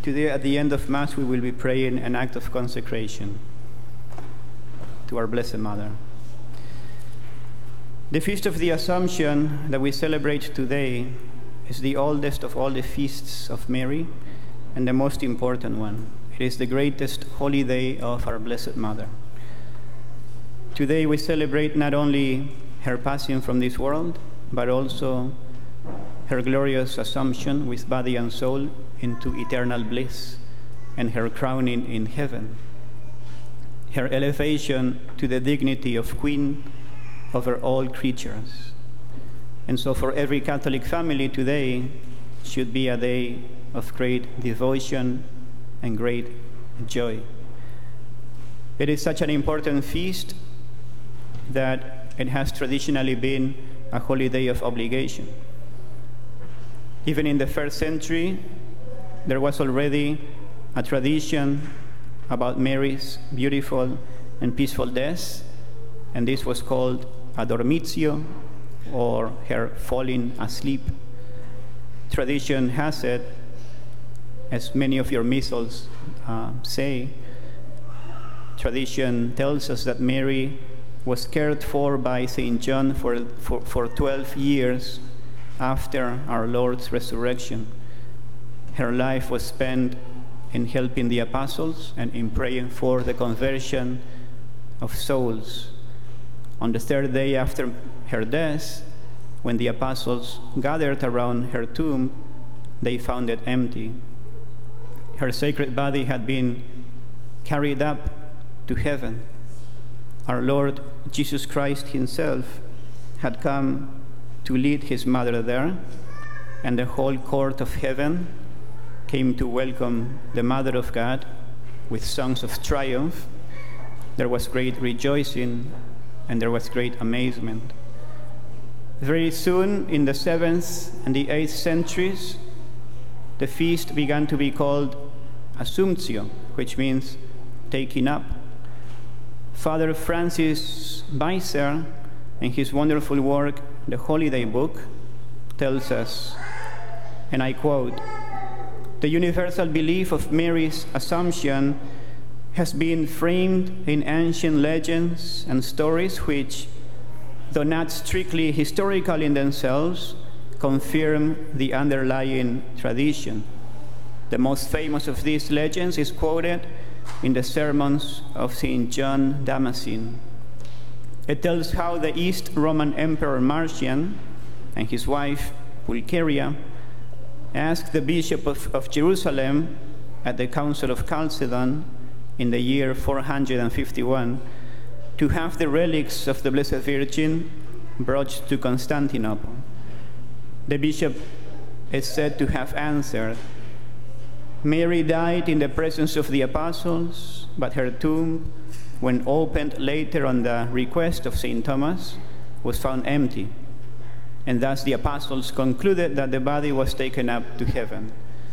Today, at the end of Mass, we will be praying an act of consecration to our Blessed Mother. The Feast of the Assumption that we celebrate today is the oldest of all the feasts of Mary and the most important one. It is the greatest holiday of our Blessed Mother. Today we celebrate not only her passing from this world, but also her glorious assumption with body and soul into eternal bliss, and her crowning in heaven, her elevation to the dignity of Queen over all creatures. And so for every Catholic family today should be a day of great devotion and great joy. It is such an important feast that it has traditionally been a holiday of obligation. Even in the first century, there was already a tradition about Mary's beautiful and peaceful death, and this was called a dormitio, or her falling asleep. Tradition has it, as many of your missals say, tradition tells us that Mary was cared for by St. John for 12 years after our Lord's resurrection. Her life was spent in helping the apostles and in praying for the conversion of souls. On the third day after her death, when the apostles gathered around her tomb, they found it empty. Her sacred body had been carried up to heaven. Our Lord Jesus Christ himself had come to lead his mother there, and the whole court of heaven came to welcome the Mother of God with songs of triumph. There was great rejoicing, and there was great amazement. Very soon, in the 7th and the 8th centuries, the feast began to be called Assumptio, which means taking up. Father Francis Weiser, in his wonderful work, The Holiday Book, tells us, and I quote, "The universal belief of Mary's Assumption has been framed in ancient legends and stories which, though not strictly historical in themselves, confirm the underlying tradition. The most famous of these legends is quoted in the sermons of St. John Damascene. It tells how the East Roman Emperor Marcian and his wife Pulcheria asked the Bishop of Jerusalem at the Council of Chalcedon in the year 451 to have the relics of the Blessed Virgin brought to Constantinople. The bishop is said to have answered, 'Mary died in the presence of the apostles, but her tomb, when opened later on the request of St. Thomas, was found empty.' And thus the apostles concluded that the body was taken up to heaven."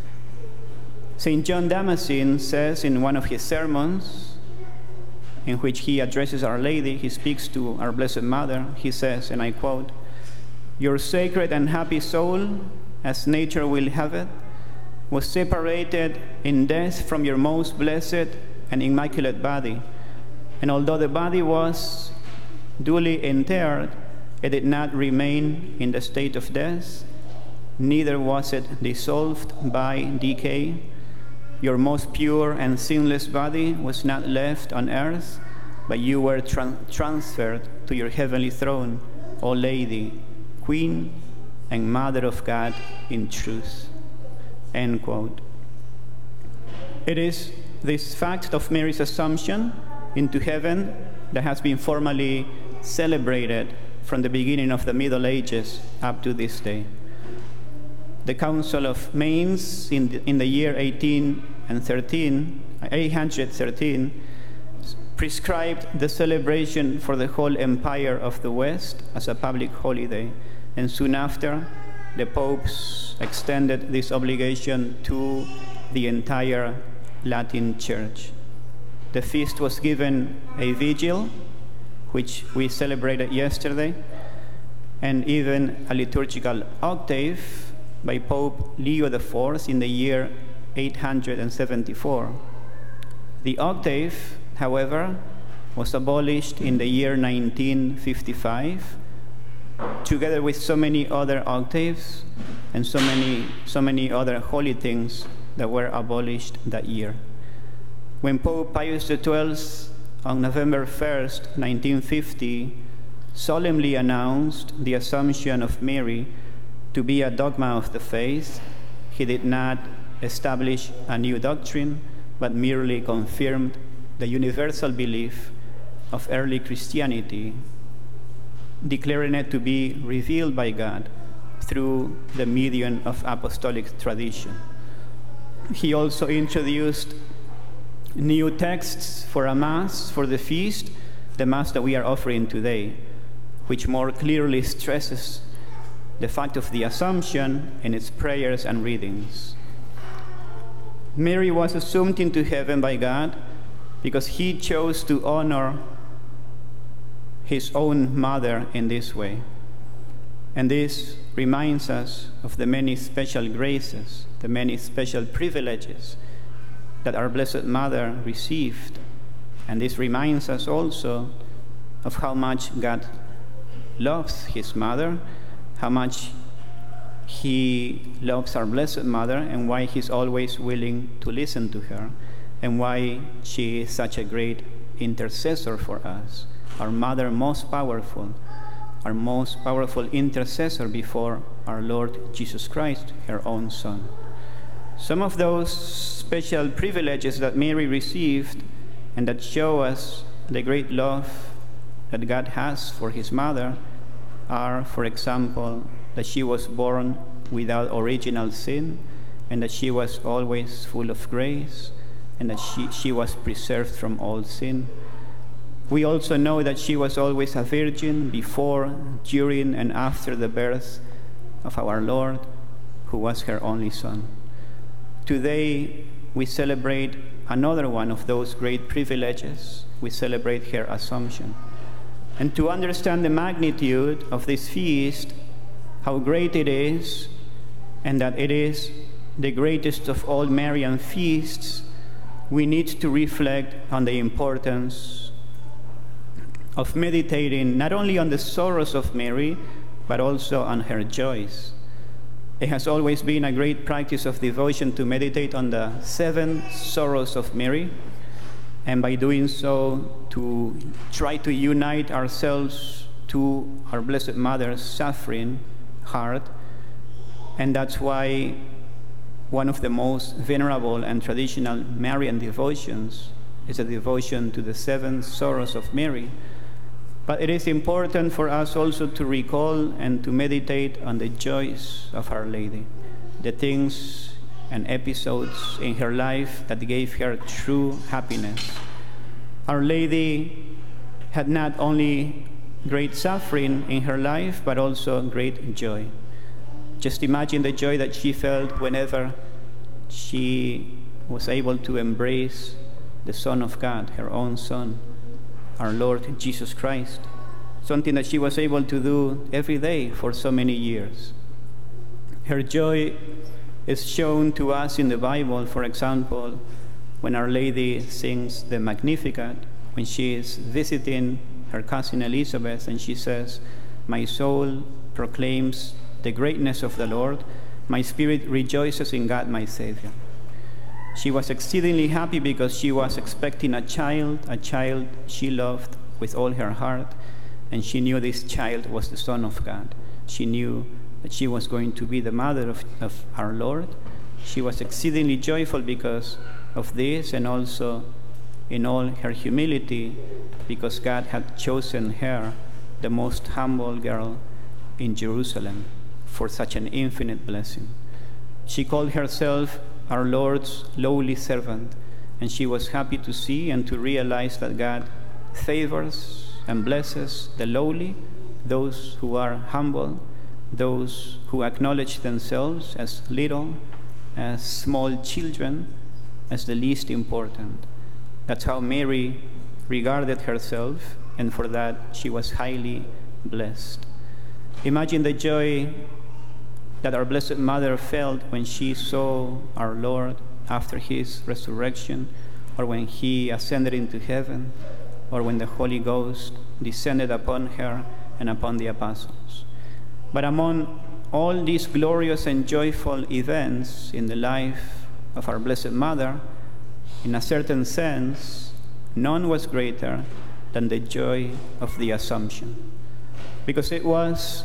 St. John Damascene says in one of his sermons, in which he addresses Our Lady, he speaks to our Blessed Mother, he says, and I quote, "Your sacred and happy soul, as nature will have it, was separated in death from your most blessed and immaculate body. And although the body was duly interred, it did not remain in the state of death, neither was it dissolved by decay. Your most pure and sinless body was not left on earth, but you were transferred to your heavenly throne, O Lady, Queen and Mother of God in truth." End quote. It is this fact of Mary's Assumption into heaven that has been formally celebrated from the beginning of the Middle Ages up to this day. The Council of Mainz in the year 813 prescribed the celebration for the whole Empire of the West as a public holiday, and soon after, the popes extended this obligation to the entire Latin Church. The feast was given a vigil, which we celebrated yesterday, and even a liturgical octave by Pope Leo IV in the year 874. The octave, however, was abolished in the year 1955, together with so many other octaves and so many other holy things that were abolished that year. When Pope Pius XII, on November 1st, 1950, solemnly announced the Assumption of Mary to be a dogma of the faith, he did not establish a new doctrine, but merely confirmed the universal belief of early Christianity, declaring it to be revealed by God through the medium of apostolic tradition. He also introduced new texts for a Mass for the feast, the Mass that we are offering today, which more clearly stresses the fact of the Assumption in its prayers and readings. Mary was assumed into heaven by God because he chose to honor his own mother in this way. And this reminds us of the many special graces, the many special privileges that our Blessed Mother received. And this reminds us also of how much God loves his mother, how much he loves our Blessed Mother, and why he's always willing to listen to her, and why she is such a great intercessor for us, our Mother most powerful, our most powerful intercessor before our Lord Jesus Christ, her own Son. Some of those special privileges that Mary received and that show us the great love that God has for his mother are, for example, that she was born without original sin, and that she was always full of grace, and that she was preserved from all sin. We also know that she was always a virgin before, during, and after the birth of our Lord, who was her only Son. Today, we celebrate another one of those great privileges. We celebrate her Assumption. And to understand the magnitude of this feast, how great it is, and that it is the greatest of all Marian feasts, we need to reflect on the importance of meditating not only on the sorrows of Mary, but also on her joys. It has always been a great practice of devotion to meditate on the 7 sorrows of Mary, and by doing so, to try to unite ourselves to our Blessed Mother's suffering heart. And that's why one of the most venerable and traditional Marian devotions is a devotion to the 7 sorrows of Mary. But it is important for us also to recall and to meditate on the joys of Our Lady, the things and episodes in her life that gave her true happiness. Our Lady had not only great suffering in her life, but also great joy. Just imagine the joy that she felt whenever she was able to embrace the Son of God, her own Son, our Lord Jesus Christ, something that she was able to do every day for so many years. Her joy is shown to us in the Bible, for example, when Our Lady sings the Magnificat, when she is visiting her cousin Elizabeth, and she says, "My soul proclaims the greatness of the Lord. My spirit rejoices in God my Savior." She was exceedingly happy because she was expecting a child she loved with all her heart, and she knew this child was the Son of God. She knew that she was going to be the mother of our Lord. She was exceedingly joyful because of this, and also in all her humility, because God had chosen her, the most humble girl in Jerusalem, for such an infinite blessing. She called herself our Lord's lowly servant, and she was happy to see and to realize that God favors and blesses the lowly, those who are humble, those who acknowledge themselves as little, as small children, as the least important. That's how Mary regarded herself, and for that she was highly blessed. Imagine the joy that our Blessed Mother felt when she saw our Lord after his resurrection, or when he ascended into heaven, or when the Holy Ghost descended upon her and upon the apostles. But among all these glorious and joyful events in the life of our Blessed Mother, in a certain sense, none was greater than the joy of the Assumption. Because it was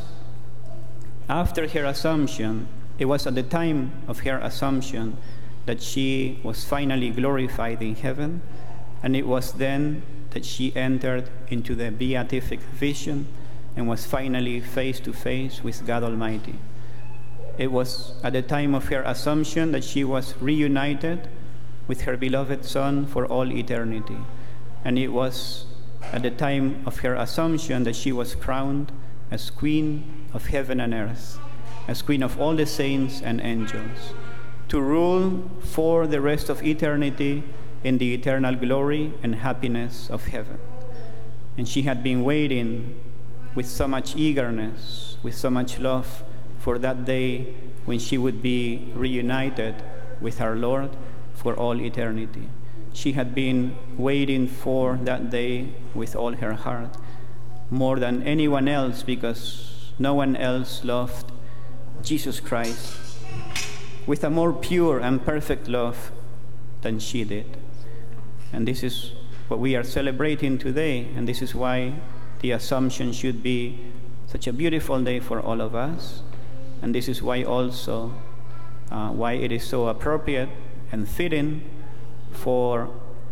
after her Assumption, it was at the time of her Assumption that she was finally glorified in heaven, and it was then that she entered into the beatific vision and was finally face to face with God Almighty. It was at the time of her Assumption that she was reunited with her beloved Son for all eternity. And it was at the time of her Assumption that she was crowned as Queen of heaven and earth, as Queen of all the saints and angels, to rule for the rest of eternity in the eternal glory and happiness of heaven. And she had been waiting with so much eagerness, with so much love, for that day when she would be reunited with our Lord for all eternity. She had been waiting for that day with all her heart, more than anyone else, because no one else loved Jesus Christ with a more pure and perfect love than she did. And this is what we are celebrating today, and this is why the Assumption should be such a beautiful day for all of us. And this is why also why it is so appropriate and fitting for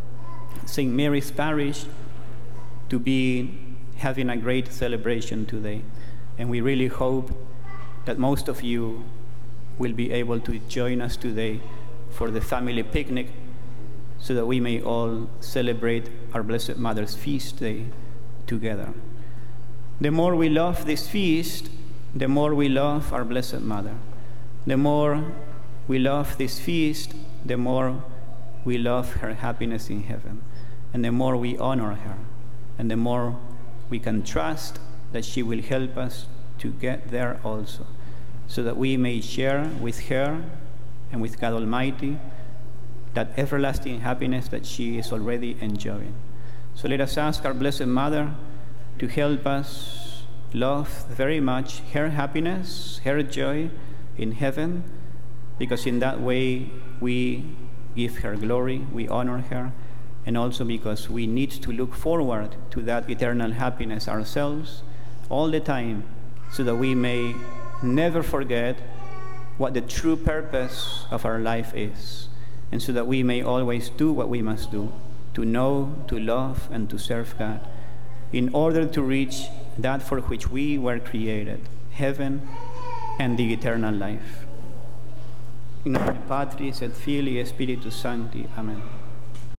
St. Mary's Parish to be having a great celebration today. And we really hope that most of you will be able to join us today for the family picnic, so that we may all celebrate our Blessed Mother's feast day together. The more we love this feast, the more we love our Blessed Mother. The more we love this feast, the more we love her happiness in heaven. And the more we honor her, and the more we can trust that she will help us to get there also, so that we may share with her and with God Almighty that everlasting happiness that she is already enjoying. So let us ask our Blessed Mother to help us love very much her happiness, her joy in heaven, because in that way we give her glory, we honor her, and also because we need to look forward to that eternal happiness ourselves all the time, so that we may never forget what the true purpose of our life is, and so that we may always do what we must do, to know, to love, and to serve God, in order to reach that for which we were created, heaven and the eternal life. In nomine Patris et Filii et Spiritus Sancti. Amen.